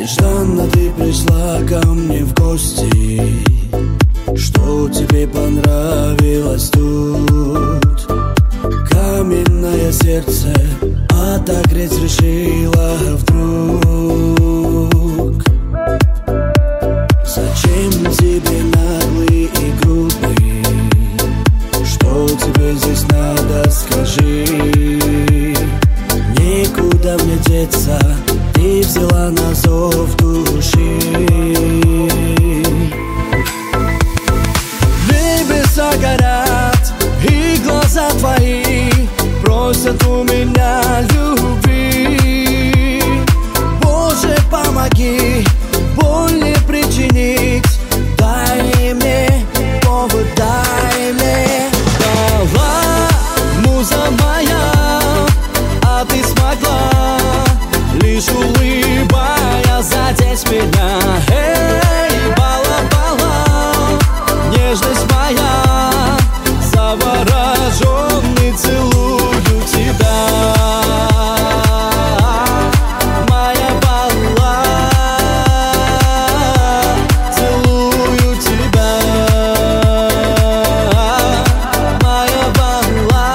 Нежданно ты пришла ко мне в гости. Что тебе понравилось тут? Каменное сердце отогреть решила вдруг. Зачем тебе наглый и грубый? Что тебе здесь надо, скажи. Некуда мне деться, ты взяла на зов души. Небеса горят, и глаза твои просят у меня любви. Боже, помоги, боль не причинить. Дай мне повод, дай мне. Дала муза моя, а ты смогла, лишь улыбаясь, задеть меня. Эй, бала-бала, нежность моя, завороженный целую тебя. Моя бала, целую тебя. Моя бала.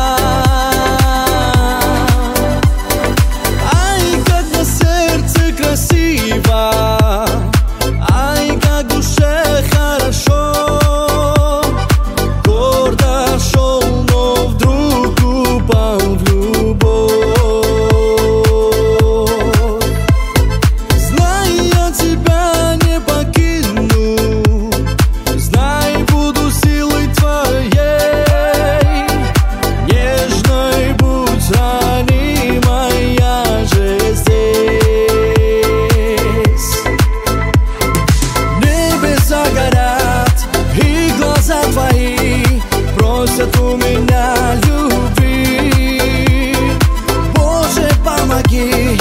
Ай, как на сердце красиво, ай, как душе хорошо. Гордо шел, но вдруг упал в любовь. Знай, я тебя не покину, знай, буду силой твоей. Нежной будь, ранимой, я же здесь. Небеса горят, и глаза твои просят у меня любви. Боже, помоги,